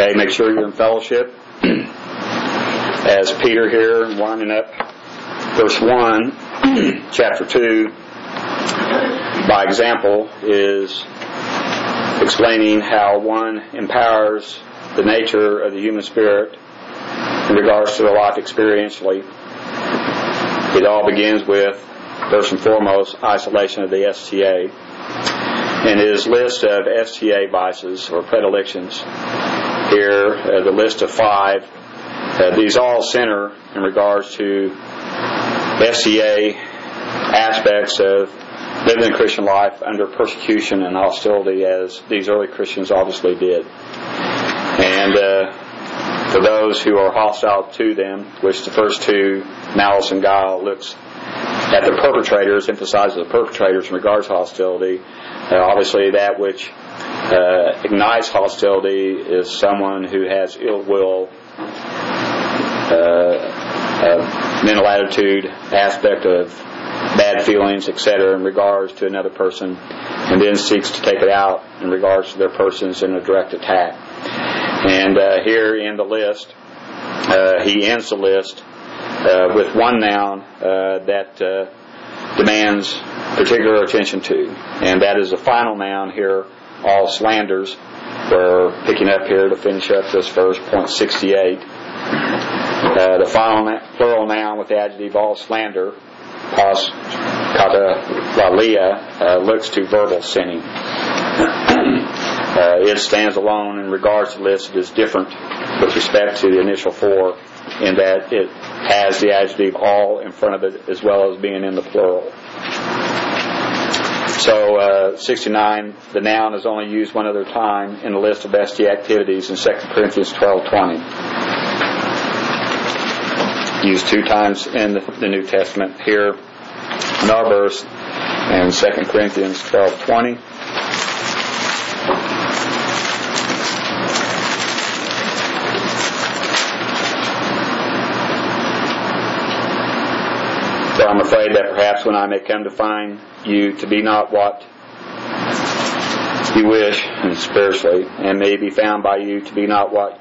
Okay, make sure you're in fellowship. As Peter here, winding up verse 1, chapter 2, by example, is explaining how one empowers the nature of the human spirit in regards to their life experientially. It all begins with, first and foremost, isolation of the STA. And his list of STA vices or predilections here, the list of 5, these all center in regards to STA aspects of living the Christian life under persecution and hostility, as these early Christians obviously did. And for those who are hostile to them, which the first 2, malice and guile, looks at the perpetrators, emphasizes the perpetrators in regards to hostility. Obviously that which ignites hostility is someone who has ill will, mental attitude, aspect of bad feelings, etc. in regards to another person, and then seeks to take it out in regards to their persons in a direct attack. And here in the list, he ends the list with one noun that demands particular attention to, and that is the final noun here, all slanders. We're picking up here to finish up this verse, point 68. The final plural noun with the adjective all slander, pas kata lalia, looks to verbal sinning. It stands alone in regards to the list. It is different with respect to the initial 4 in that it has the adjective all in front of it as well as being in the plural. So 69, the noun is only used one other time in the list of ST activities in 2 Corinthians 12:20. Used 2 times in the New Testament, here in our verse, and 2 Corinthians 12:20. So I'm afraid that perhaps when I may come to find you to be not what you wish, and spiritually, and may be found by you to be not what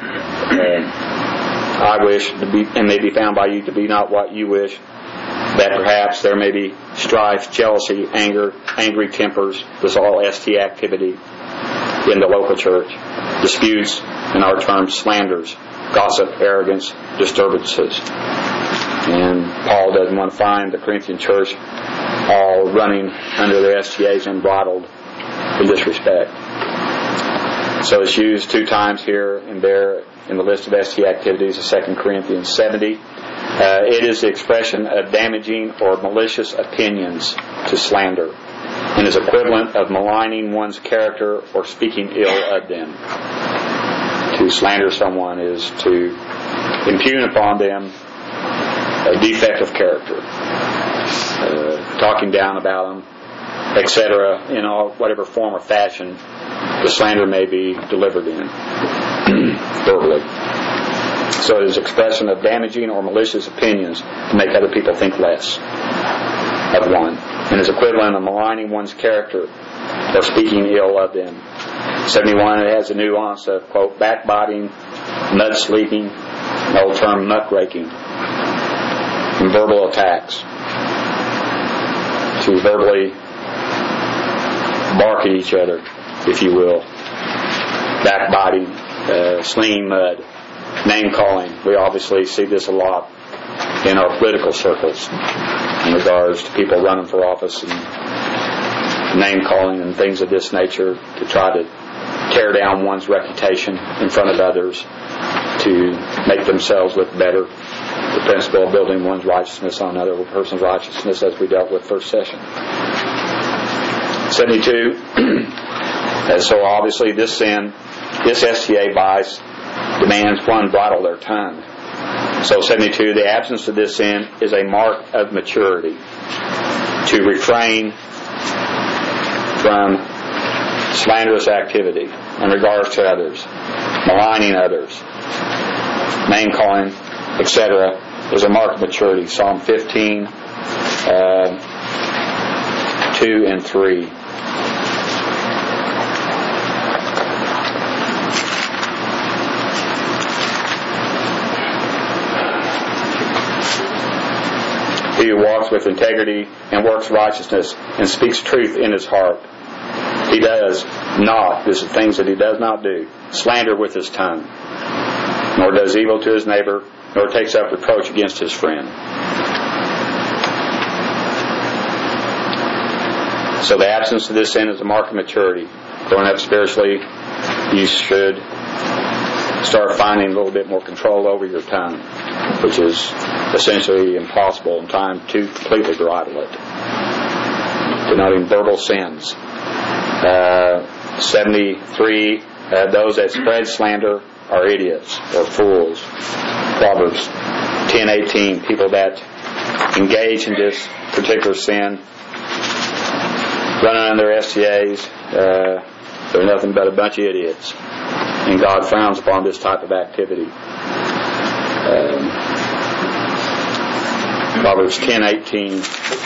I wish to be, and may be found by you to be not what you wish, that perhaps there may be strife, jealousy, anger, angry tempers, this all ST activity in the local church, disputes, in our terms, slanders, gossip, arrogance, disturbances. And Paul doesn't want to find the Corinthian church all running under their STAs and bridled in this respect. So it's used 2 times here and there in the list of ST activities of 2 Corinthians 70. It is the expression of damaging or malicious opinions to slander, and is equivalent of maligning one's character or speaking ill of them. To slander someone is to impugn upon them a defect of character, talking down about them, etc., in whatever form or fashion the slander may be delivered in verbally. So it is expression of damaging or malicious opinions to make other people think less of one, and is equivalent of maligning one's character or speaking ill of them. 71, it has a nuance of, quote, backbiting, mud-sleeping, an old term, muckraking, and verbal attacks, to verbally bark at each other, if you will. Backbiting, slinging mud, name-calling. We obviously see this a lot in our political circles in regards to people running for office and name-calling and things of this nature to try to tear down one's reputation in front of others to make themselves look better. The principle of building one's righteousness on another person's righteousness, as we dealt with first session. 72. So obviously this sin, this STA vice, demands one bridle their tongue. So 72, the absence of this sin is a mark of maturity. To refrain from slanderous activity in regards to others, maligning others, name-calling, etc., is a mark of maturity. Psalm 15, 2 and 3. He who walks with integrity and works righteousness and speaks truth in his heart. He does not, this is things that he does not do, slander with his tongue, nor does evil to his neighbor, nor takes up reproach against his friend. So the absence of this sin is a mark of maturity. Growing up spiritually, you should start finding a little bit more control over your tongue, which is essentially impossible in time to completely bridle it. Denoting verbal sins. 73, those that spread slander are idiots or fools. Proverbs 10:18, people that engage in this particular sin, running on their STAs, they're nothing but a bunch of idiots. And God frowns upon this type of activity. Proverbs 10:18,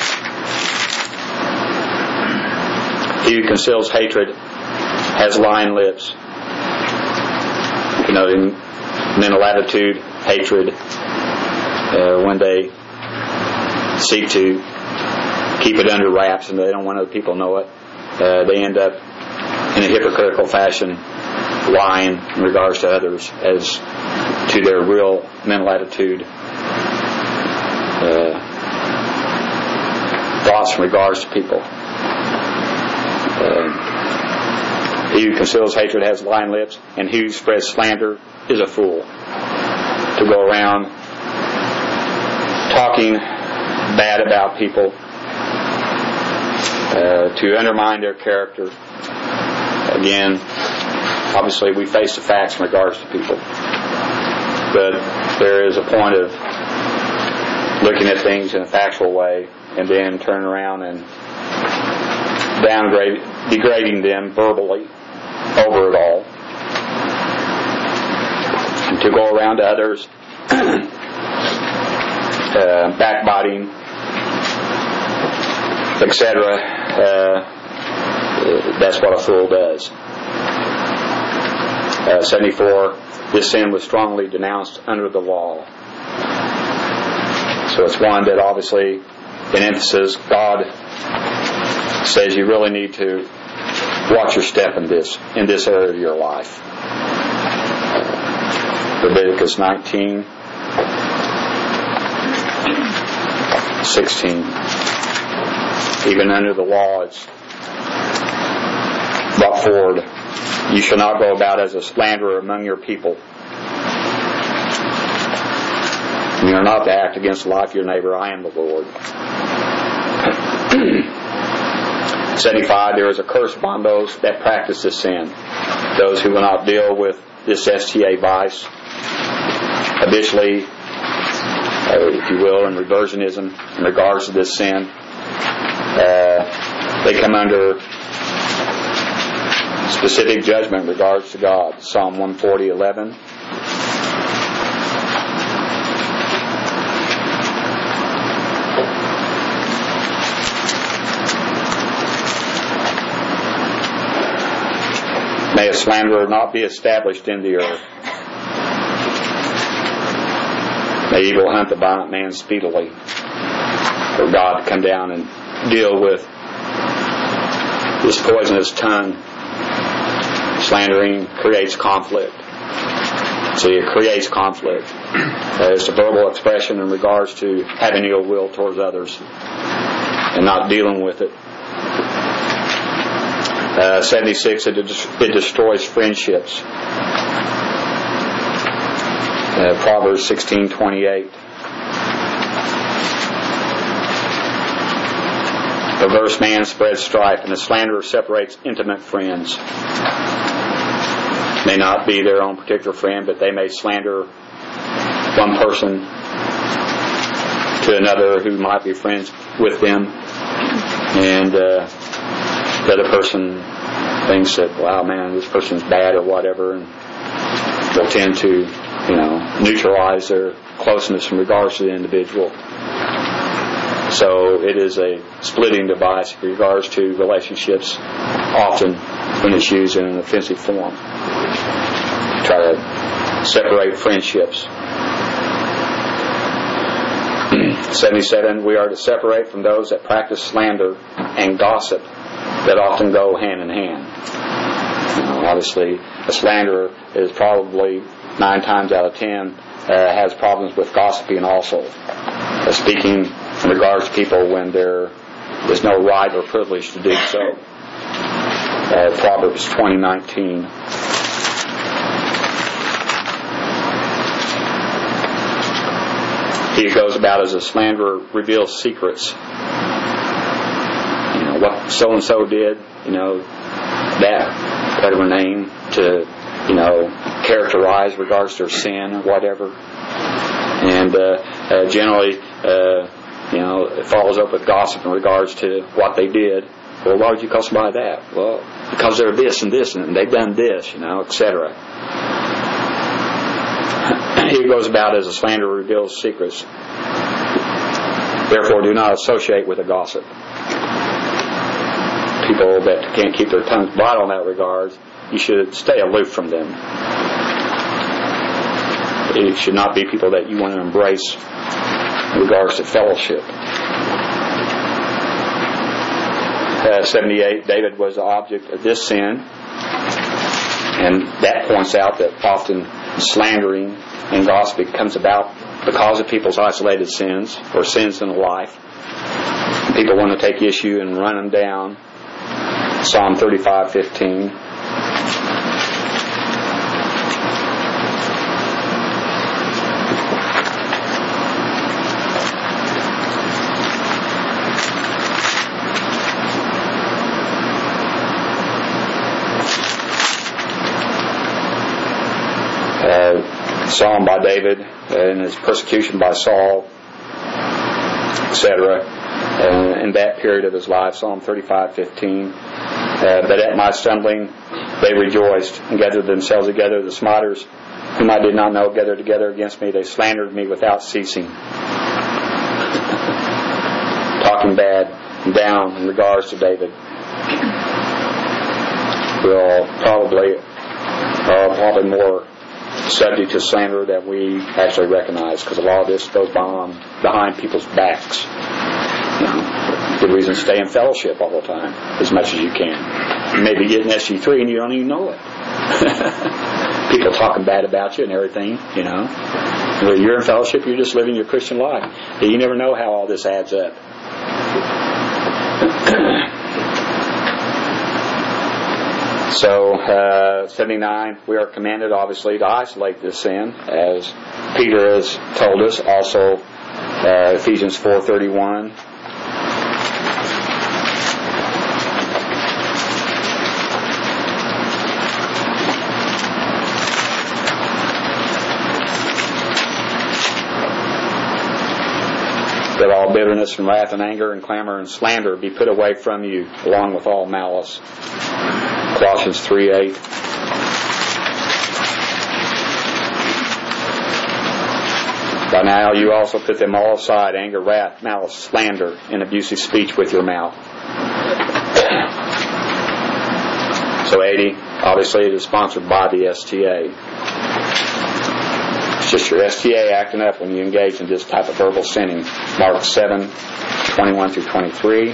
he who conceals hatred has lying lips. Denoting mental attitude, hatred, when they seek to keep it under wraps and they don't want other people to know it, they end up in a hypocritical fashion lying in regards to others as to their real mental attitude, thoughts in regards to people. He who conceals hatred has lying lips, and he who spreads slander is a fool. To go around talking bad about people, to undermine their character. Again, obviously we face the facts in regards to people, but there is a point of looking at things in a factual way and then turning around and degrading them verbally over it all. And to go around to others, backbiting, etc. That's what a fool does. 74, this sin was strongly denounced under the law. So it's one that obviously, in emphasis, God says you really need to watch your step in this area of your life. Leviticus 19:16. Even under the law, it's brought forward. You shall not go about as a slanderer among your people. You are not to act against the life of your neighbor. I am the Lord. 75, there is a curse upon those that practice this sin. Those who will not deal with this STA vice habitually, if you will, in reversionism in regards to this sin, they come under specific judgment in regards to God. Psalm 140:11. May a slanderer not be established in the earth. May evil hunt the violent man speedily. For God to come down and deal with this poisonous tongue. Slandering creates conflict. See, it creates conflict. It's a verbal expression in regards to having ill will towards others and not dealing with it. 76, it destroys friendships. Proverbs 16:28. A perverse man spreads strife, and a slanderer separates intimate friends. May not be their own particular friend, but they may slander one person to another who might be friends with them, and the other person thinks that, wow, man, this person's bad or whatever, and they'll tend to, neutralize their closeness in regards to the individual. So it is a splitting device in regards to relationships, often when it's used in an offensive form. Try to separate friendships. 77, we are to separate from those that practice slander and gossip that often go hand in hand. Obviously, a slanderer is probably 9 times out of 10 has problems with gossiping also. Speaking in regards to people when there is no right or privilege to do so. Proverbs 20:19. He who goes about as a slanderer reveals secrets. What so-and-so did, that, whatever name, to, characterize regards to their sin or whatever. And generally, it follows up with gossip in regards to what they did. Well, why would you call somebody that? Well, because they're this and this, and they've done this, etc. He who goes about as a slanderer reveals secrets. Therefore, do not associate with a gossip. People that can't keep their tongues bottled in that regard, you should stay aloof from them. It should not be people that you want to embrace in regards to fellowship. 78, David was the object of this sin, and that points out that often slandering and gossiping comes about because of people's isolated sins or sins in life. People want to take issue and run them down. Psalm 35:15. Psalm by David in his persecution by Saul, etc. In that period of his life, Psalm 35:15. But at my stumbling they rejoiced and gathered themselves together. The smarters, whom I did not know, gathered together against me. They slandered me without ceasing, talking bad and down in regards to David. We're probably more subject to slander that we actually recognize, because a lot of this goes on behind people's backs. Good reason to stay in fellowship all the time as much as you can. You may be getting SG3 and you don't even know it. People talking bad about you and everything, When you're in fellowship, you're just living your Christian life. But you never know how all this adds up. So, 79, we are commanded, obviously, to isolate this sin, as Peter has told us. Also, Ephesians 4:31. That all bitterness and wrath and anger and clamor and slander be put away from you, along with all malice. Colossians 3:8. By now you also put them all aside, anger, wrath, malice, slander, and abusive speech with your mouth. So 80, obviously it is sponsored by the STA. It's just your STA acting up when you engage in this type of verbal sinning. Mark 7:21 through 23.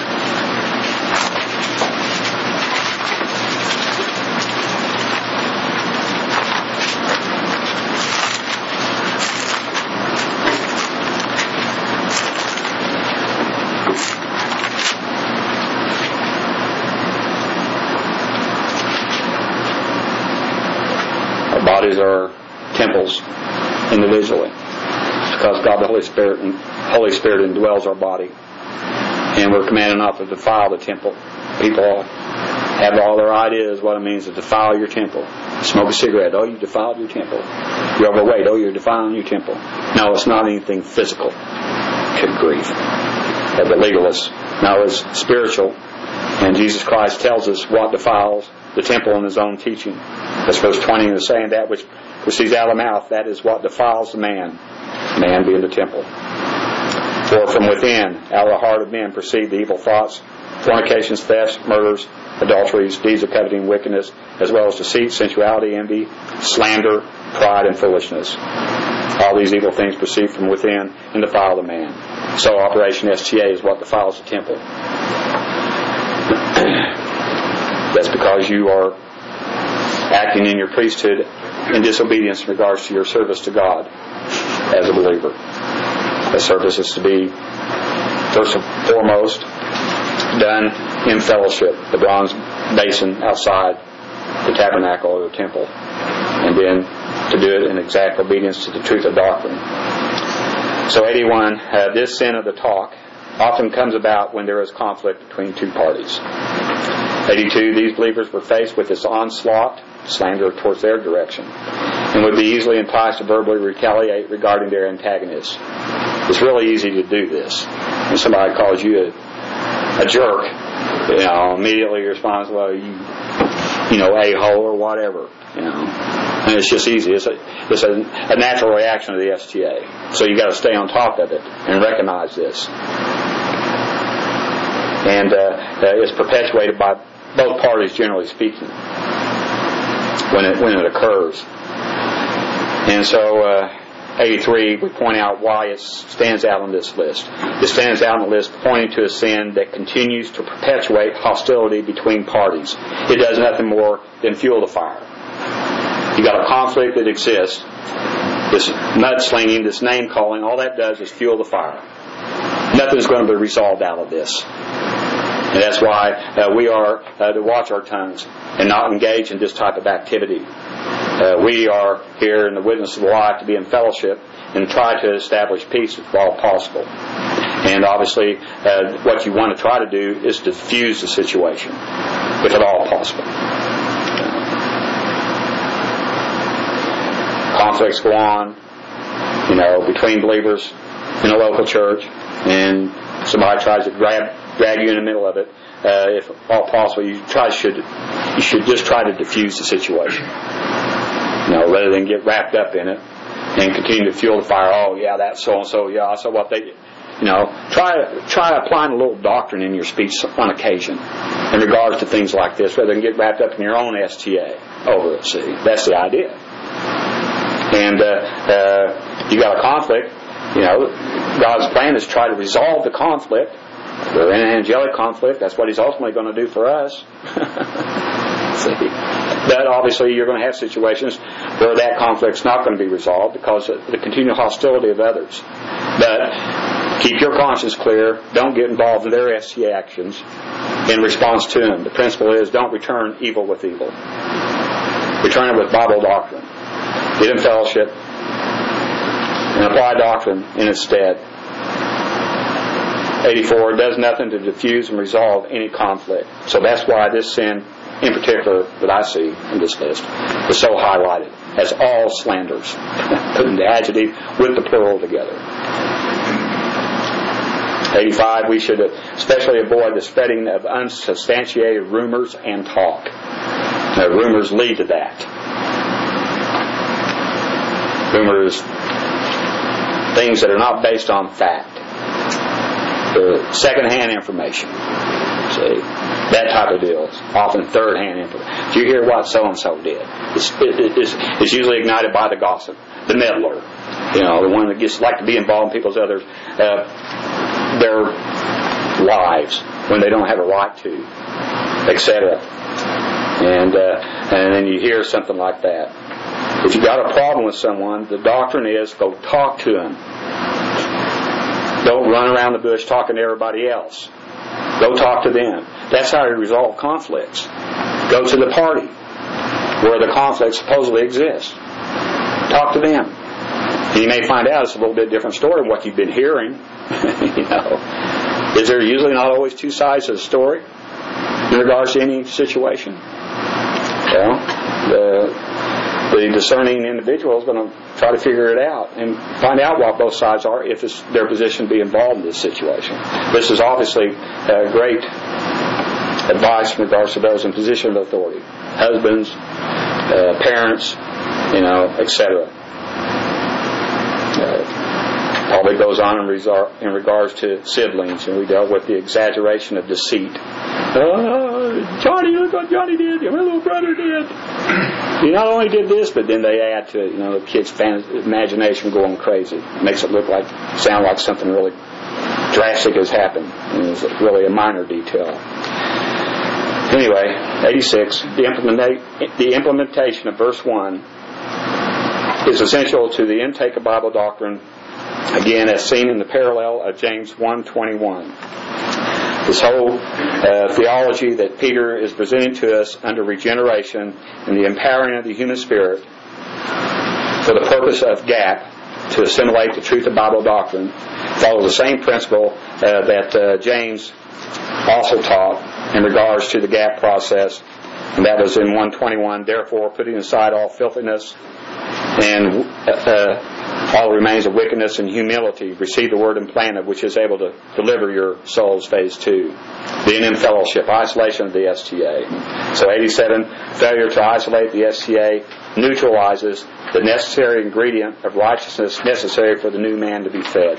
Our bodies are temples individually, because God the Holy Spirit indwells our body, and we're commanded not to defile the temple. People have all their ideas what it means to defile your temple. Smoke a cigarette, oh, you defiled your temple. You're overweight, oh, you're defiling your temple. No, it's not anything physical. Good grief. The legalists. No, it's spiritual, and Jesus Christ tells us what defiles the temple in His own teaching. That's verse 20 is saying that which proceeds out of the mouth, that is what defiles the man being the temple. For from within, out of the heart of men, proceed the evil thoughts, fornications, thefts, murders, adulteries, deeds of coveting, wickedness, as well as deceit, sensuality, envy, slander, pride, and foolishness. All these evil things proceed from within and defile the man. So Operation STA is what defiles the temple. That's because you are acting in your priesthood in disobedience in regards to your service to God as a believer. The service is to be, first and foremost, done in fellowship, the bronze basin outside the tabernacle or the temple, and then to do it in exact obedience to the truth of doctrine. So 81, this sin of the talk often comes about when there is conflict between two parties. 82, these believers were faced with this onslaught, slander towards their direction, and would be easily enticed to verbally retaliate regarding their antagonists. It's really easy to do this. When somebody calls you a jerk, immediately your response, well, you know, a-hole or whatever, And it's just easy. It's a natural reaction of the STA. So you got to stay on top of it and recognize this. And it's perpetuated by both parties, generally speaking, when it occurs. And so 83, we point out why it stands out on this list. It stands out on the list pointing to a sin that continues to perpetuate hostility between parties. It does nothing more than fuel the fire. You got a conflict that exists, this mudslinging, this name calling, all that does is fuel the fire. Nothing's going to be resolved out of this. And that's why we are to watch our tongues and not engage in this type of activity. We are here in the witness of the life to be in fellowship and try to establish peace if all possible. And obviously, what you want to try to do is diffuse the situation, if at all possible. Conflicts go on, between believers in a local church, and somebody tries to drag you in the middle of it. If all possible, you should just try to diffuse the situation, rather than get wrapped up in it and continue to fuel the fire. Oh yeah, that's so and so. Yeah, so what they, try applying a little doctrine in your speech on occasion in regards to things like this, rather than get wrapped up in your own STA over it. See, that's the idea. And you got a conflict. God's plan is to try to resolve the conflict. We're in an angelic conflict. That's what He's ultimately going to do for us. See? But obviously you're going to have situations where that conflict's not going to be resolved because of the continual hostility of others. But keep your conscience clear. Don't get involved in their STA actions in response to them. The principle is don't return evil with evil. Return it with Bible doctrine. Get in fellowship and apply doctrine in its stead. 84, it does nothing to diffuse and resolve any conflict. So that's why this sin in particular that I see in this list is so highlighted as all slanders, putting the adjective with the plural together. 85, we should especially avoid the spreading of unsubstantiated rumors and talk. Now, rumors lead to that. Rumors, things that are not based on fact. Second-hand information. See, that type of deal. Often third-hand information. Do you hear what so-and-so did? It's usually ignited by the gossip, the meddler. The one that gets like to be involved in people's their lives when they don't have a right to, etc. And then you hear something like that. If you got a problem with someone, the doctrine is go talk to them. Don't run around the bush talking to everybody else. Go talk to them. That's how you resolve conflicts. Go to the party where the conflict supposedly exists. Talk to them. And you may find out it's a little bit different story than what you've been hearing. Is there usually not always two sides of the story in regards to any situation? The discerning individual is going to try to figure it out and find out what both sides are if it's their position to be involved in this situation. This is obviously great advice in regards to those in position of authority. Husbands, parents, etc. Probably goes on in regards to siblings, and we dealt with the exaggeration of deceit. Johnny, look what Johnny did. My little brother did. He not only did this, but then they add to it, the kid's imagination going crazy. It makes it sound like something really drastic has happened. And it's really a minor detail. Anyway, 86, the implementation of verse 1 is essential to the intake of Bible doctrine, again, as seen in the parallel of James 1:21. This whole theology that Peter is presenting to us under regeneration and the empowering of the human spirit for the purpose of GAP, to assimilate the truth of Bible doctrine, follows the same principle that James also taught in regards to the GAP process, and that was in 1:21. Therefore, putting aside all filthiness and all remains of wickedness and humility, receive the word implanted, which is able to deliver your souls, phase 2. Being in fellowship, isolation of the STA. So 87, failure to isolate the STA neutralizes the necessary ingredient of righteousness necessary for the new man to be fed.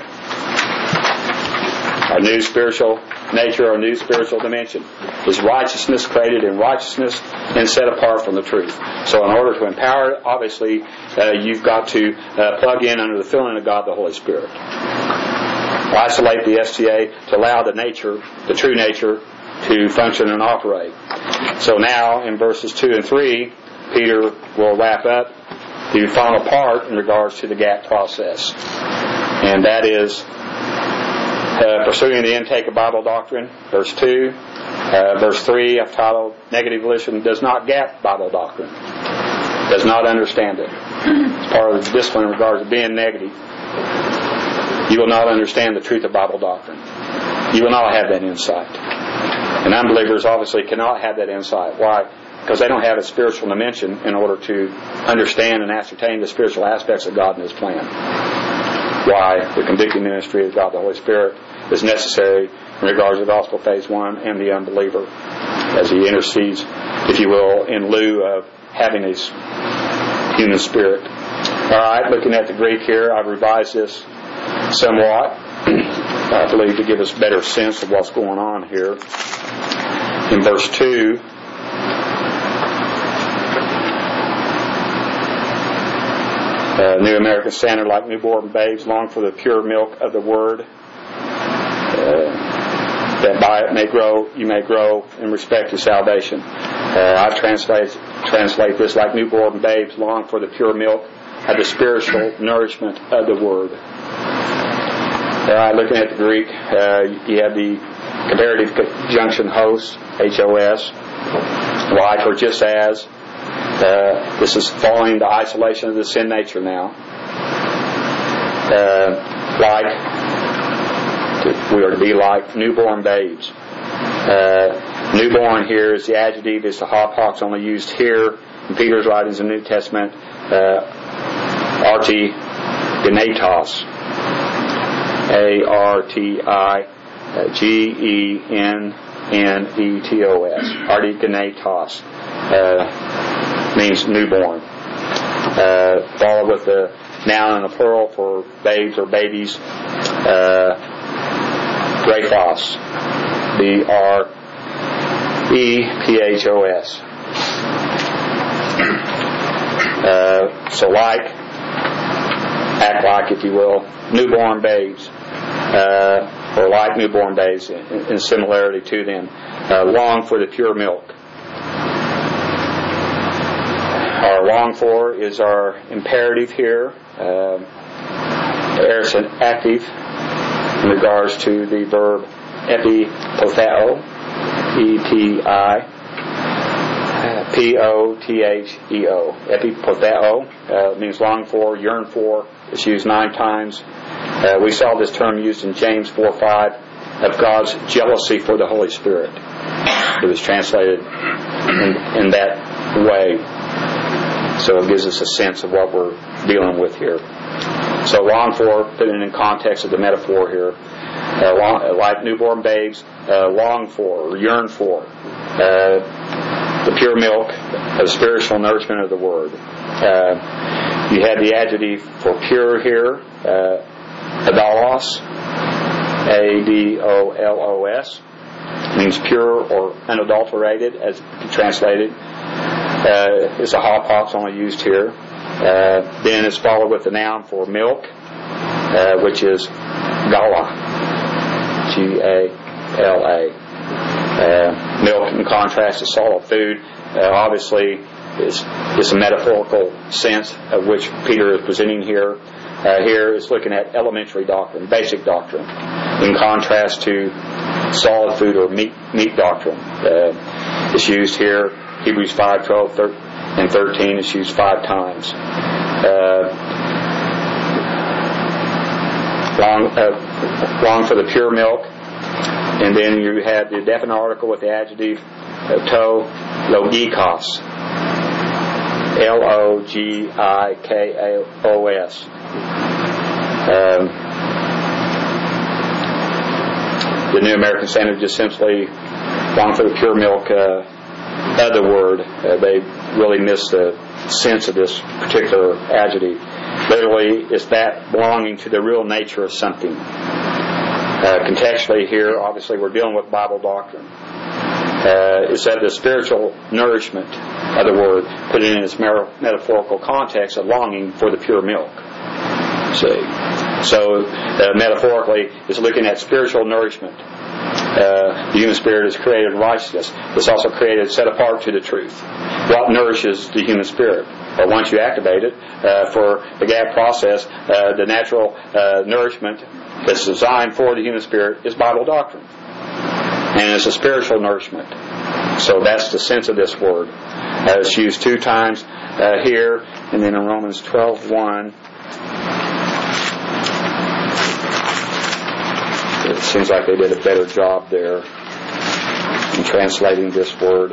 Our new spiritual nature, our new spiritual dimension is righteousness, created in righteousness and set apart from the truth. So in order to empower it, obviously you've got to plug in under the filling of God, the Holy Spirit. Isolate the STA to allow the true nature, to function and operate. So now in verses 2 and 3, Peter will wrap up the final part in regards to the GAP process. And that is pursuing the intake of Bible doctrine, verse 2. Verse 3, I've titled, Negative Volition does not GAP Bible doctrine. Does not understand it. It's part of the discipline in regards to being negative. You will not understand the truth of Bible doctrine. You will not have that insight. And unbelievers obviously cannot have that insight. Why? Because they don't have a spiritual dimension in order to understand and ascertain the spiritual aspects of God and His plan. Why? The convicting ministry of God the Holy Spirit is necessary in regards to gospel phase 1 and the unbeliever, as he intercedes, if you will, in lieu of having his human spirit. Alright, looking at the Greek here, I've revised this somewhat, I believe, to give us a better sense of what's going on here. In verse 2, New American Standard, like newborn babes, long for the pure milk of the Word, that by it you may grow in respect to salvation. I translate this, like newborn babes, long for the pure milk of the spiritual nourishment of the Word. Looking at the Greek, you have the comparative conjunction hos, HOS, like or just as. This is following the isolation of the sin nature now. We are to be like newborn babes. Newborn here is the adjective, is the hapax, only used here in Peter's writings in the New Testament. Arti genetos. ARTIGENNETOS. Arti genetos. Means newborn. Followed with the noun in the plural for babes or babies. Brephos. BREPHOS. So act like, if you will, newborn babes, or like newborn babes in similarity to them. Long for the pure milk. Our long for is our imperative here. There's an active in regards to the verb epipotheo, EPIPOTHEO. Epipotheo means long for, yearn for. It's used 9 times. We saw this term used in James 4:5 of God's jealousy for the Holy Spirit. It was translated in that way. So it gives us a sense of what we're dealing with here. So long for, put it in context of the metaphor here. Like newborn babes, long for, or yearn for the pure milk of spiritual nourishment of the Word. You have the adjective for pure here, adalos, ADOLOS. means pure or unadulterated, as translated. It's a hapax only used here. Then it's followed with the noun for milk, which is gala, G-A-L-A. Milk, in contrast to solid food, obviously is a metaphorical sense of which Peter is presenting here. Here is looking at elementary doctrine, basic doctrine, in contrast to solid food or meat doctrine. It's used here, Hebrews 5:12 and 13. It's used 5 times. Long for the pure milk, and then you have the definite article with the adjective to logikos, L-O-G-I-K-O-S. The New American Standard just simply long for the pure milk. Other word, they really miss the sense of this particular adjective. Literally, it's that belonging to the real nature of something. Contextually here, obviously, we're dealing with Bible doctrine. It's that the spiritual nourishment, other word, put it in its metaphorical context of longing for the pure milk. See? So, metaphorically, it's looking at spiritual nourishment. The human spirit is created in righteousness. It's also created, set apart to the truth. What nourishes the human spirit? Well, once you activate it, for the GAP process, the natural nourishment that's designed for the human spirit is Bible doctrine. And it's a spiritual nourishment. So that's the sense of this word. It's used 2 times here, and then in Romans 12:1. It seems like they did a better job there in translating this word.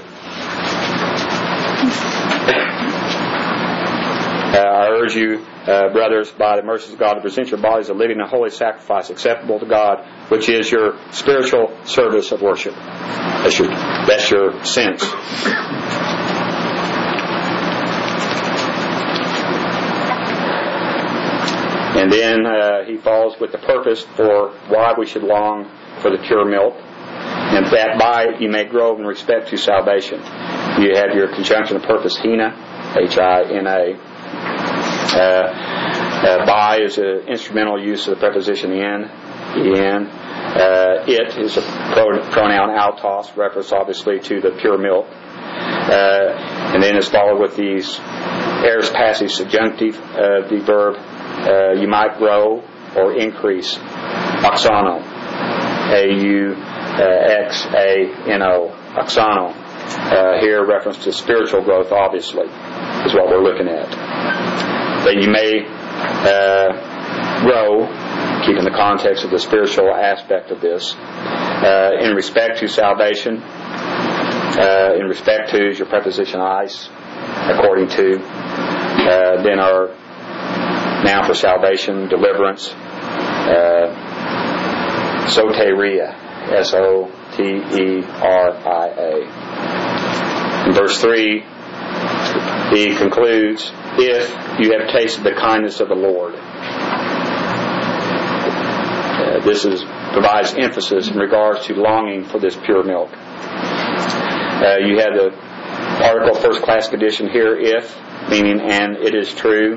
I urge you, brothers, by the mercies of God, to present your bodies a living and holy sacrifice acceptable to God, which is your spiritual service of worship. That's your sense. And then he follows with the purpose for why we should long for the pure milk, and that by it you may grow in respect to salvation. You have your conjunction of purpose, Hina, H-I-N-A. By is an instrumental use of the preposition in, en. It is a pronoun autos, reference obviously to the pure milk. And then it's followed with these aorist passive subjunctive, the verb you might grow or increase, auxano, A-U-X-A-N-O, auxano. Here reference to spiritual growth obviously is what we're looking at. That you may grow, keeping the context of the spiritual aspect of this, in respect to salvation. In respect to is your preposition eis, according to. Then our noun for salvation, deliverance, soteria, S-O-T-E-R-I-A. In verse 3, he concludes, if you have tasted the kindness of the Lord. This provides emphasis in regards to longing for this pure milk. You have the article first class condition here, if, meaning and it is true.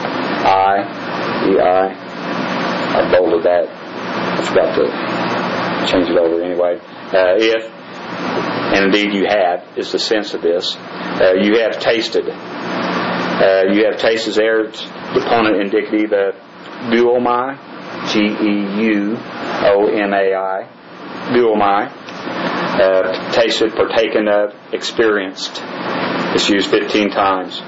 I bolded that. I forgot to change it over anyway. If, and indeed you have, is the sense of this. You have tasted. You have tasted there, it's the opponent indicative of guomai, G-E-U-O-M-A-I, guomai. Tasted, partaken of, experienced. It's used 15 times.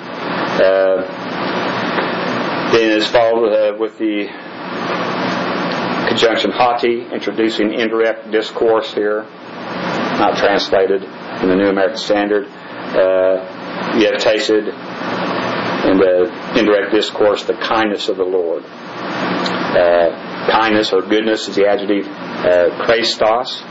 Then it's followed with the conjunction hati, introducing indirect discourse here, not translated in the New American Standard. You have tasted in the indirect discourse the kindness of the Lord. Kindness or goodness is the adjective chrestos,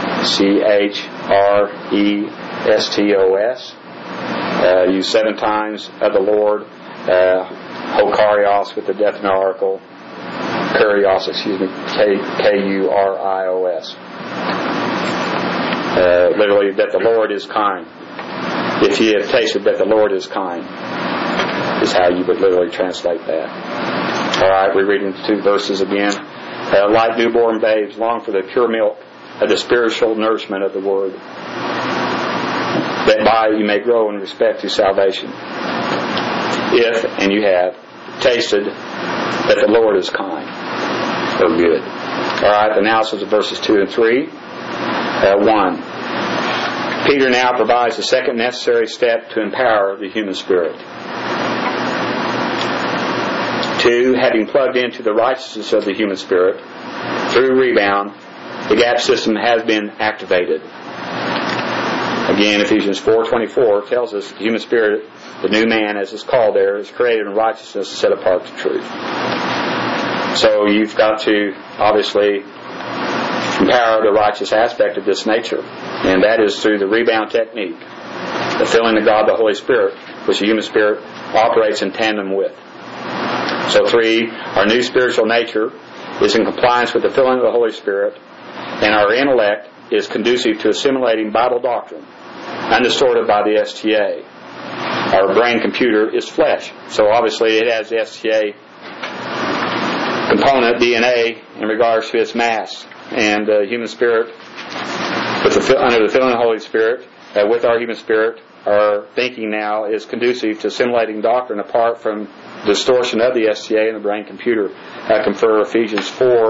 C-H-R-E-S-T-O-S. Used 7 times of the Lord. Hokarios with the definite article. Kurios, K-U-R-I-O-S. Literally, that the Lord is kind. If ye have tasted that the Lord is kind, is how you would literally translate that. All right, we're reading 2 verses again. Like newborn babes, long for the pure milk of the spiritual nourishment of the Word, that by it you may grow in respect to salvation. If, and you have, tasted that the Lord is kind or good. All right, analysis of verses 2 and 3. 1. Peter now provides the second necessary step to empower the human spirit. 2. Having plugged into the righteousness of the human spirit through rebound, the gap system has been activated. Again, Ephesians 4:24 tells us the human spirit, the new man, as it's called there, is created in righteousness and set apart to truth. So you've got to obviously empower the righteous aspect of this nature, and that is through the rebound technique, the filling of God, the Holy Spirit, which the human spirit operates in tandem with. So 3, our new spiritual nature is in compliance with the filling of the Holy Spirit, and our intellect is conducive to assimilating Bible doctrine, undistorted by the STA. Our brain computer is flesh, so obviously it has the STA component, DNA, in regards to its mass. And the human spirit, under the filling of the Holy Spirit, with our human spirit, our thinking now is conducive to assimilating doctrine apart from distortion of the STA and the brain computer. Confer Ephesians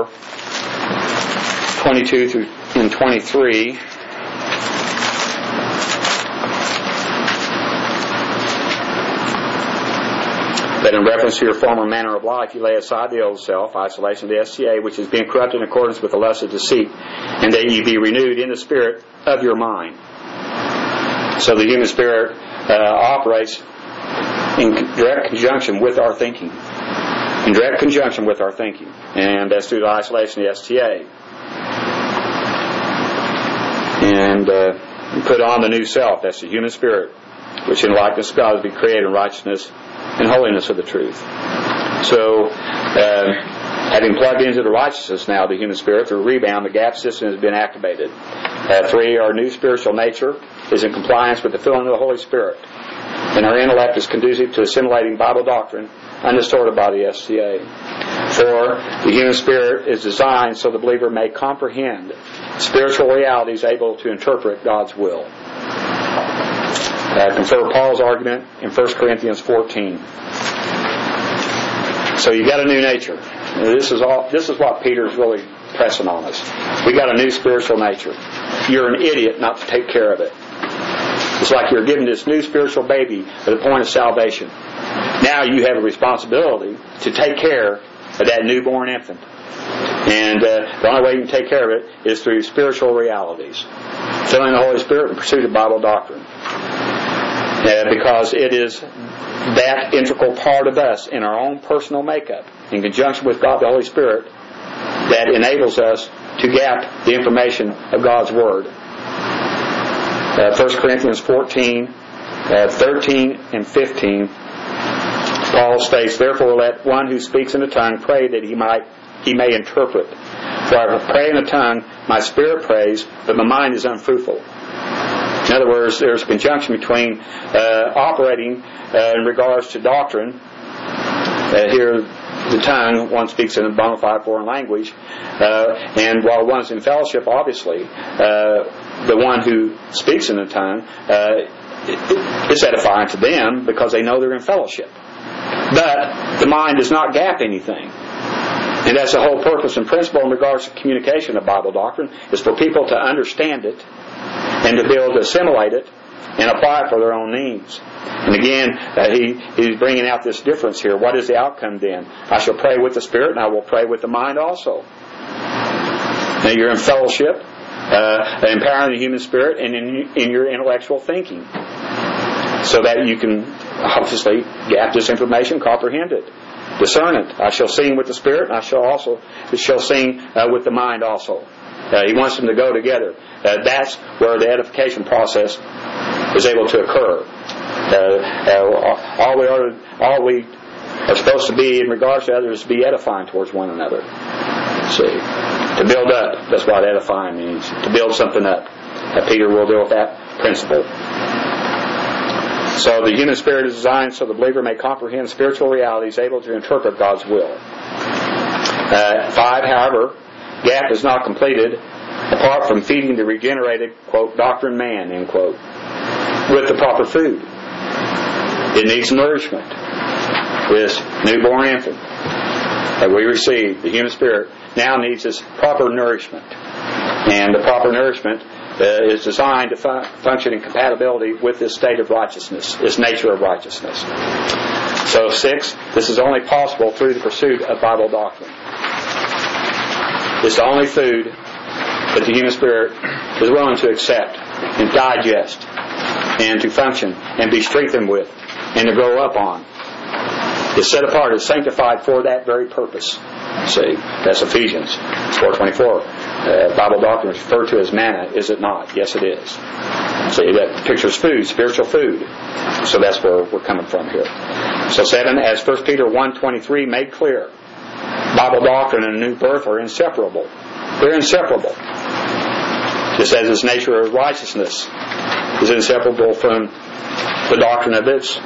4:22 through 23. That in reference to your former manner of life, you lay aside the old self, isolation of the STA, which is being corrupted in accordance with the lust of deceit, and that you be renewed in the spirit of your mind. So the human spirit operates in direct conjunction with our thinking. In direct conjunction with our thinking. And that's through the isolation of the STA. And put on the new self, that's the human spirit, which in likeness of God is be created in righteousness and holiness of the truth. So, having plugged into the righteousness now, the human spirit, through rebound, the gap system has been activated. 3, our new spiritual nature is in compliance with the filling of the Holy Spirit, and our intellect is conducive to assimilating Bible doctrine, undistorted by the STA. 4, the human spirit is designed so the believer may comprehend spiritual realities, able to interpret God's will. Confer Paul's argument in 1 Corinthians 14. So you got a new nature. This is what Peter's really pressing on us. We got a new spiritual nature. You're an idiot not to take care of it. It's like you're given this new spiritual baby at the point of salvation. Now you have a responsibility to take care of that newborn infant. And the only way you can take care of it is through spiritual realities. Filling the Holy Spirit in pursuit of Bible doctrine. Because it is that integral part of us in our own personal makeup, in conjunction with God the Holy Spirit, that enables us to gap the information of God's Word. 1 Corinthians 14, 13 and 15, Paul states, "Therefore let one who speaks in a tongue pray that he may interpret. For I pray in a tongue, my spirit prays, but my mind is unfruitful." In other words, there's a conjunction between operating in regards to doctrine. Here, the tongue, one speaks in a bona fide foreign language, and while one's in fellowship, obviously, the one who speaks in the tongue, it's edifying to them because they know they're in fellowship. But the mind does not gap anything. And that's the whole purpose and principle in regards to communication of Bible doctrine, is for people to understand it and to be able to assimilate it and apply it for their own needs. And again, he's bringing out this difference here. What is the outcome then? I shall pray with the Spirit, and I will pray with the mind also. Now you're in fellowship, empowering the human spirit and in your intellectual thinking, so that you can obviously gap this information, comprehend it, discern it. I shall sing with the Spirit, and I shall sing with the mind also. He wants them to go together. That's where the edification process is able to occur. All we are supposed to be in regards to others is be edifying towards one another. See, to build up, that's what edifying means. To build something up. Peter will deal with that principle. So the human spirit is designed so the believer may comprehend spiritual realities, able to interpret God's will. 5, however, gap is not completed apart from feeding the regenerated, quote, doctrine man, end quote, with the proper food. It needs nourishment. This newborn infant that we receive, the human spirit, now needs this proper nourishment. And the proper nourishment is designed to function in compatibility with this state of righteousness, this nature of righteousness. So 6, this is only possible through the pursuit of Bible doctrine. It's the only food that the human spirit is willing to accept and digest and to function and be strengthened with and to grow up on. It's set apart, it's sanctified for that very purpose. See, that's Ephesians 4:24. Bible doctrine is referred to as manna, is it not? Yes, it is. See, that pictures food, spiritual food. So that's where we're coming from here. So 7, as 1 Peter 1:23 made clear, Bible doctrine and new birth are inseparable. They're inseparable. Just as its nature of righteousness is inseparable from the doctrine of its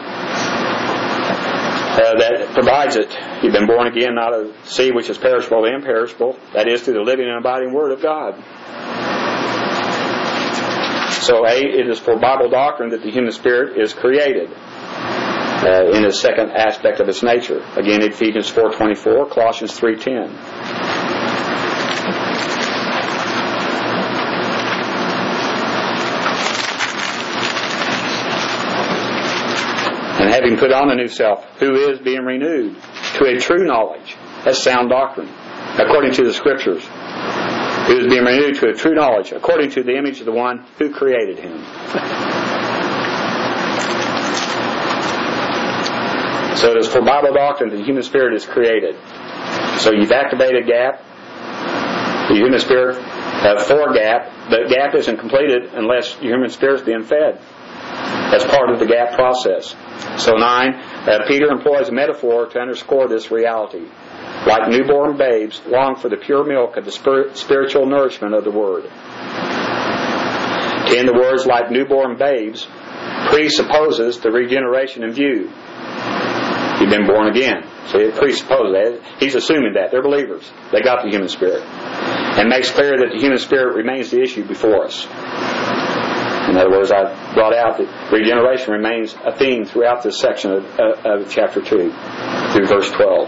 that provides it. You've been born again, not of seed which is perishable and imperishable, that is, through the living and abiding Word of God. So 8, it is for Bible doctrine that the human spirit is created in the second aspect of its nature. Again, Ephesians 4:24, Colossians 3:10. And having put on the new self, who is being renewed to a true knowledge. That's sound doctrine, according to the Scriptures. Who is being renewed to a true knowledge, according to the image of the one who created him. So it is for Bible doctrine that the human spirit is created. So you've activated gap. The human spirit for gap, but gap isn't completed unless the human spirit is being fed. That's part of the gap process. So 9, Peter employs a metaphor to underscore this reality. Like newborn babes, long for the pure milk of the spiritual nourishment of the Word. 10, the words like newborn babes presupposes the regeneration in view. You've been born again. So it presupposes that. He's assuming that. They're believers. They got the human spirit. And makes clear that the human spirit remains the issue before us. In other words, I brought out that regeneration remains a theme throughout this section of chapter 2 through verse 12.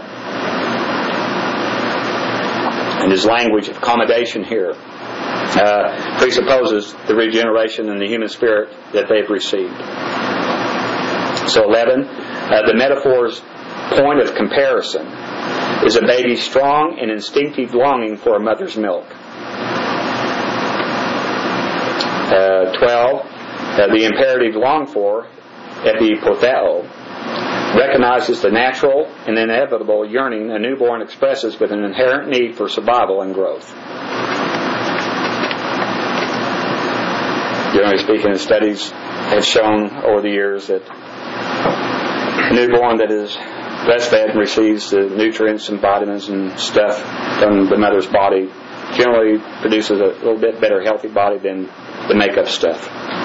And his language of accommodation here presupposes the regeneration in the human spirit that they've received. So 11, the metaphor's point of comparison is a baby's strong and instinctive longing for a mother's milk. 12, the imperative long for, epipotheo, recognizes the natural and inevitable yearning a newborn expresses with an inherent need for survival and growth. Generally speaking, studies have shown over the years that a newborn that is breastfed receives the nutrients and vitamins and stuff from the mother's body generally produces a little bit better healthy body than the makeup stuff.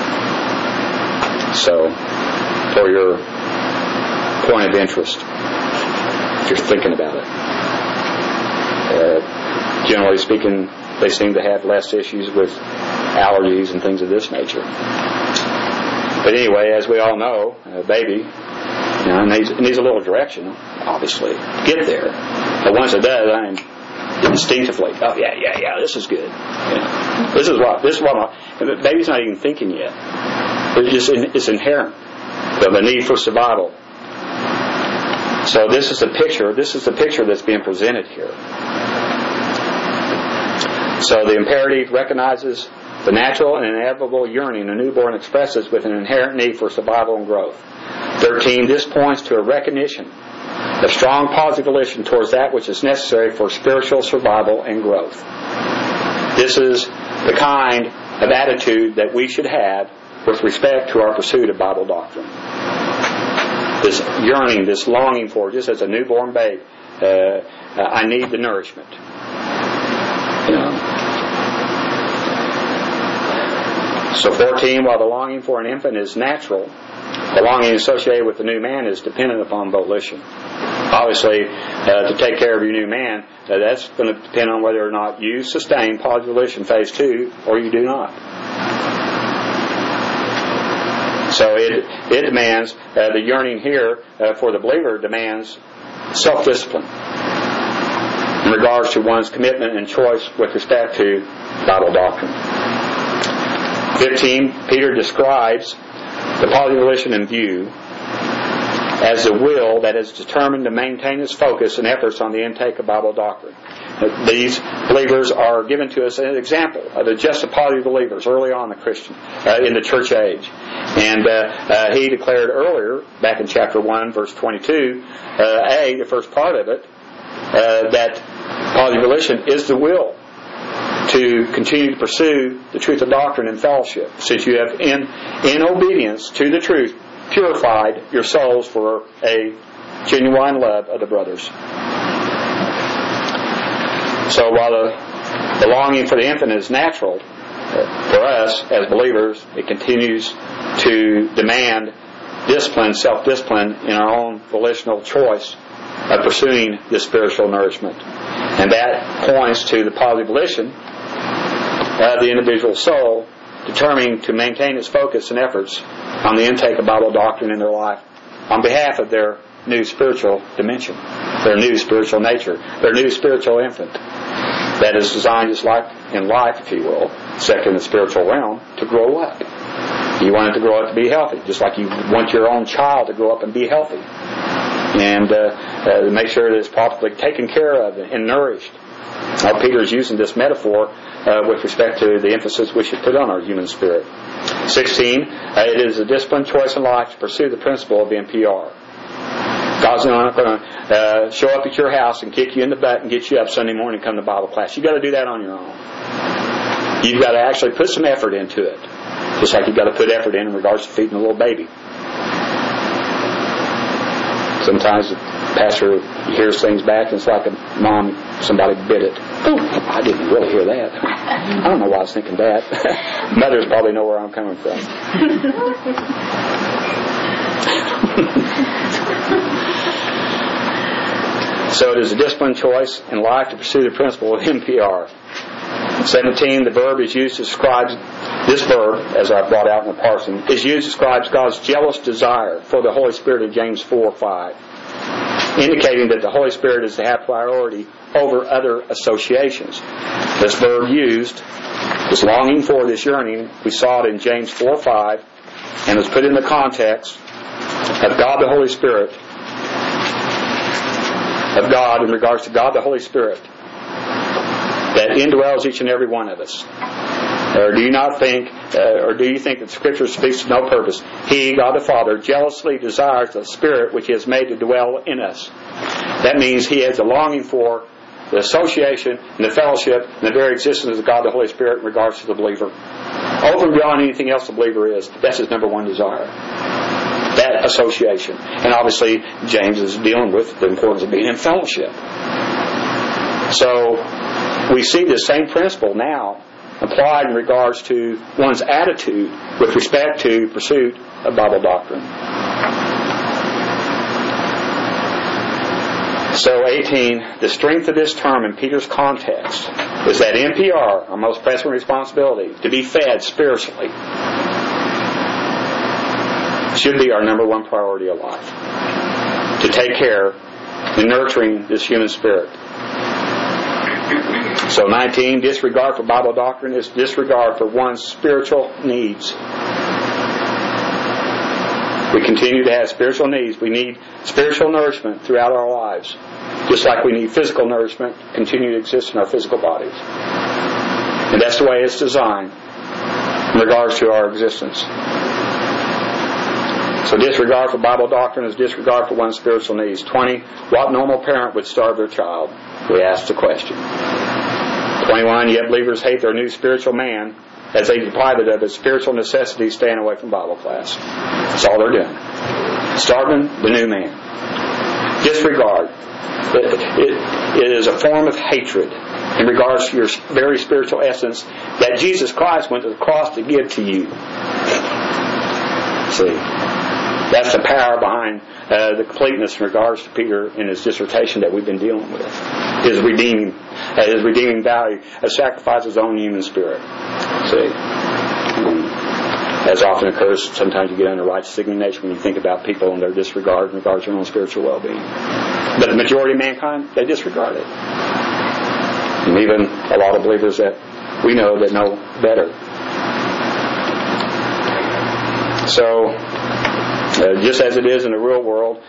So, for your point of interest, if you're thinking about it. Generally speaking, they seem to have less issues with allergies and things of this nature. But anyway, as we all know, a baby needs a little direction, obviously, to get there. But once it does, instinctively, oh yeah, this is good. This is what the baby's not even thinking yet. It's inherent. The need for survival. So this is the picture that's being presented here. So the imperative recognizes the natural and inevitable yearning a newborn expresses with an inherent need for survival and growth. 13, this points to a recognition of strong positive volition towards that which is necessary for spiritual survival and growth. This is the kind of attitude that we should have with respect to our pursuit of Bible doctrine. This yearning, this longing for, just as a newborn babe, I need the nourishment. So 14, while the longing for an infant is natural, the longing associated with the new man is dependent upon volition. Obviously, to take care of your new man, that's going to depend on whether or not you sustain positive volition phase 2 or you do not. So it demands, the yearning here for the believer demands self-discipline in regards to one's commitment and choice with respect to Bible doctrine. 15, Peter describes the positive volition in view as the will that is determined to maintain its focus and efforts on the intake of Bible doctrine. These believers are given to us as an example of the just positive believers early on in the church age. And he declared earlier, back in chapter 1, verse 22, the first part of it, that positive volition is the will to continue to pursue the truth of doctrine and fellowship, since you have, in obedience to the truth, purified your souls for a genuine love of the brothers. So while the longing for the infant is natural, for us as believers, it continues to demand discipline, self-discipline in our own volitional choice of pursuing this spiritual nourishment. And that points to the positive volition of the individual soul determining to maintain its focus and efforts on the intake of Bible doctrine in their life on behalf of their new spiritual dimension, their new spiritual nature, their new spiritual infant that is designed just like in life, if you will, except in the spiritual realm, to grow up. You want it to grow up to be healthy, just like you want your own child to grow up and be healthy, and to make sure that it's properly taken care of and nourished. Now, Peter is using this metaphor with respect to the emphasis we should put on our human spirit. 16, it is a disciplined choice in life to pursue the principle of NPR. God's not going to show up at your house and kick you in the butt and get you up Sunday morning and come to Bible class. You've got to do that on your own. You've got to actually put some effort into it, just like you've got to put effort in regards to feeding a little baby. Sometimes the pastor hears things back and it's like a mom, somebody bit it. Oh, I didn't really hear that. I don't know why I was thinking that. Mothers probably know where I'm coming from. So it is a disciplined choice in life to pursue the principle of NPR. 17, the verb is used to describe, this verb, as I brought out in the parsing, is used to describe God's jealous desire for the Holy Spirit in James 4:5, indicating that the Holy Spirit is to have priority over other associations. This verb used, this longing for, this yearning, we saw it in James 4:5, and was put in the context of God the Holy Spirit, of God in regards to God the Holy Spirit that indwells each and every one of us. Or do you not think, or do you think that Scripture speaks to no purpose? He, God the Father, jealously desires the Spirit which He has made to dwell in us. That means He has a longing for the association and the fellowship and the very existence of God the Holy Spirit in regards to the believer. Over and beyond anything else the believer is, that's His number one desire. That association. And obviously, James is dealing with the importance of being in fellowship. So, we see this same principle now applied in regards to one's attitude with respect to pursuit of Bible doctrine. So 18, the strength of this term in Peter's context is that NPR, our most pressing responsibility, to be fed spiritually, should be our number one priority of life. To take care in nurturing this human spirit. So 19, disregard for Bible doctrine is disregard for one's spiritual needs. We continue to have spiritual needs. We need spiritual nourishment throughout our lives, just like we need physical nourishment to continue to exist in our physical bodies. And that's the way it's designed in regards to our existence. So disregard for Bible doctrine is disregard for one's spiritual needs. 20, what normal parent would starve their child? We ask the question. 21, yet believers hate their new spiritual man as they deprive it of its spiritual necessity staying away from Bible class. That's all they're doing. Starving the new man. Disregard. It is a form of hatred in regards to your very spiritual essence that Jesus Christ went to the cross to give to you. See, that's the power behind the completeness in regards to Peter in his dissertation that we've been dealing with. His redeeming value of sacrifice his own human spirit. See, as often occurs, sometimes you get under righteous indignation when you think about people and their disregard in regards to their own spiritual well-being. But the majority of mankind, they disregard it. And even a lot of believers that we know that know better. So, just as it is in the real world,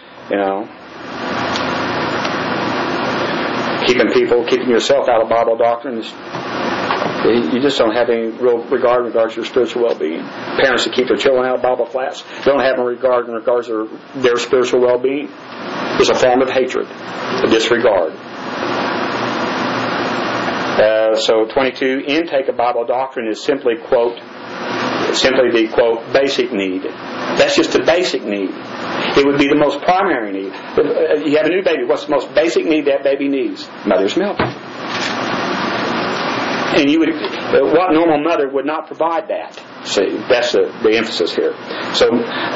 keeping yourself out of Bible doctrine, you just don't have any real regard in regards to your spiritual well-being. Parents that keep their children out of Bible class don't have any regard in regards to their spiritual well-being. It's a form of hatred, a disregard. So 22, intake of Bible doctrine is simply the quote basic need. That's just a basic need. It would be the most primary need. You have a new baby. What's the most basic need that baby needs? Mother's milk. And what normal mother would not provide that? See, that's the emphasis here. So,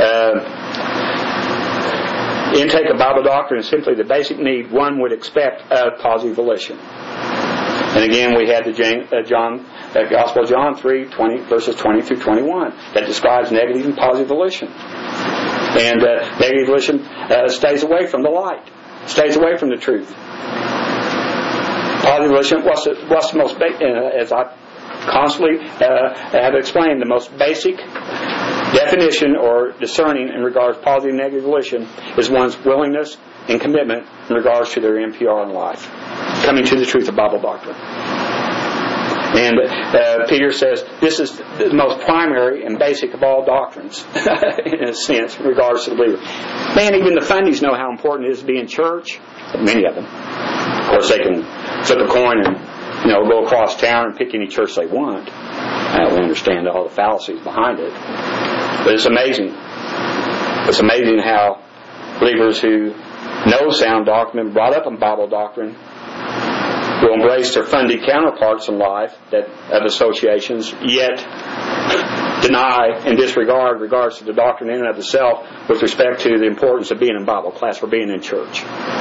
intake of Bible doctrine is simply the basic need one would expect of positive volition. And again, we had the Gospel of John 3, verses 20 through 21 that describes negative and positive volition. And negative volition stays away from the light, stays away from the truth. Positive volition, what's the most as I constantly have explained, the most basic definition or discerning in regards to positive and negative volition is one's willingness and commitment in regards to their NPR in life, coming to the truth of Bible doctrine. And Peter says this is the most primary and basic of all doctrines, in a sense, in regards to the believer. Man, even the fundies know how important it is to be in church. Many of them. Of course, they can flip a coin and go across town and pick any church they want. I don't understand all the fallacies behind it, but it's amazing. It's amazing how believers who know sound doctrine, brought up in Bible doctrine, will embrace their fundy counterparts in life of associations, yet deny and disregard regards to the doctrine in and of itself with respect to the importance of being in Bible class or being in church.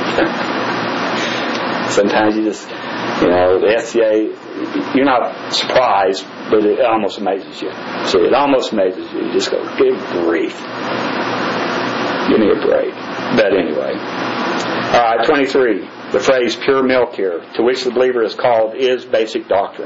Sometimes you just, the SCA, you're not surprised, but it almost amazes you. See, it almost amazes you. You just go, good grief. Give me a break. But anyway. All right, 23. The phrase pure milk here, to which the believer is called, is basic doctrine.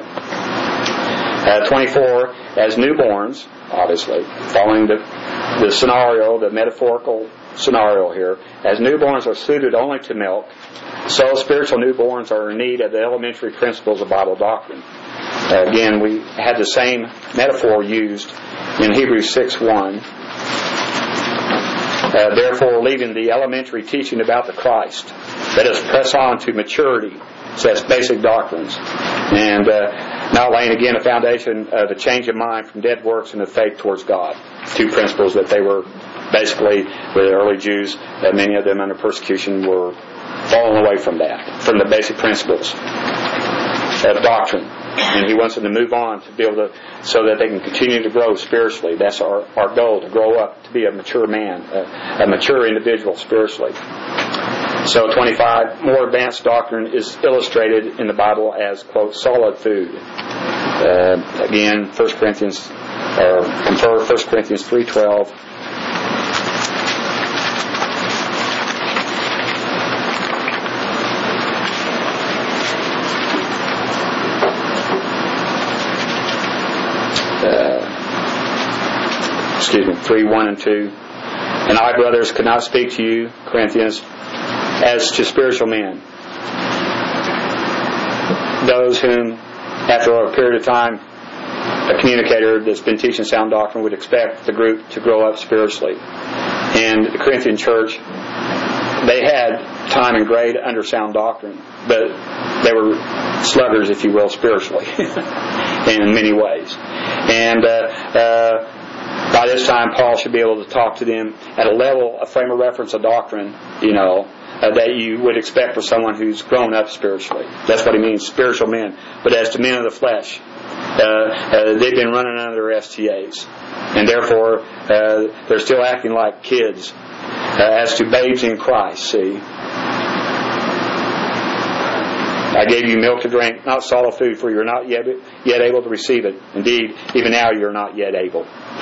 24, as newborns, obviously, following the scenario, the metaphorical scenario here, as newborns are suited only to milk, so spiritual newborns are in need of the elementary principles of Bible doctrine. Again, we had the same metaphor used in Hebrews 6:1. Therefore, leaving the elementary teaching about the Christ, let us press on to maturity, says basic doctrines, and now laying again a foundation of a change of mind from dead works and of faith towards God. Two principles that they were basically, with the early Jews, many of them under persecution were falling away from that, from the basic principles of doctrine. And he wants them to move on to be able to, so that they can continue to grow spiritually. That's our goal, to grow up to be a mature man, a mature individual spiritually. So 25, more advanced doctrine is illustrated in the Bible as, quote, solid food. Again, 1 Corinthians 3:12. Excuse me, 3:1 and 2. And I, brothers, could not speak to you, Corinthians, as to spiritual men, those whom, after a period of time, a communicator that's been teaching sound doctrine would expect the group to grow up spiritually. And the Corinthian church, they had time and grade under sound doctrine, but they were sluggards, if you will, spiritually, in many ways. And by this time, Paul should be able to talk to them at a level, a frame of reference of doctrine, that you would expect for someone who's grown up spiritually. That's what he means, spiritual men. But as to men of the flesh, they've been running under their STAs, and therefore they're still acting like kids. As to babes in Christ, see, I gave you milk to drink, not solid food, for you are not yet able to receive it. Indeed, even now you are not yet able.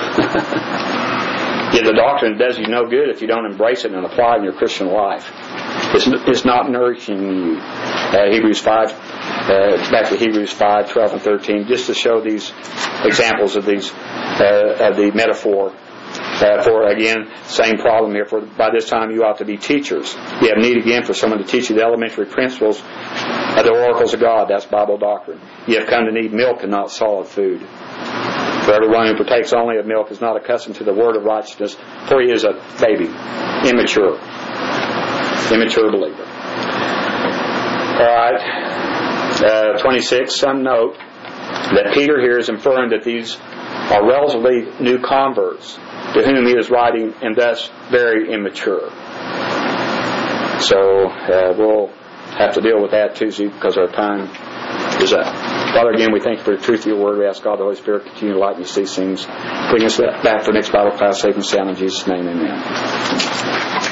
Yet the doctrine does you no good if you don't embrace it and apply it in your Christian life. It's not nourishing you. Hebrews 5, back to Hebrews 5, 12 and 13, just to show these examples of these of the metaphor. For again, same problem here. For by this time you ought to be teachers. You have need again for someone to teach you the elementary principles of the oracles of God. That's Bible doctrine. You have come to need milk and not solid food. For everyone who partakes only of milk is not accustomed to the word of righteousness, for he is a baby, immature believer. All right, 26. Some note that Peter here is inferring that these are relatively new converts to whom he is writing, and thus very immature. So we'll have to deal with that Tuesday because our time is up. Father, again, we thank you for the truth of your word. We ask God the Holy Spirit continue to lighten us these things. Bring us back for the next Bible class safe and sound in Jesus' name. Amen.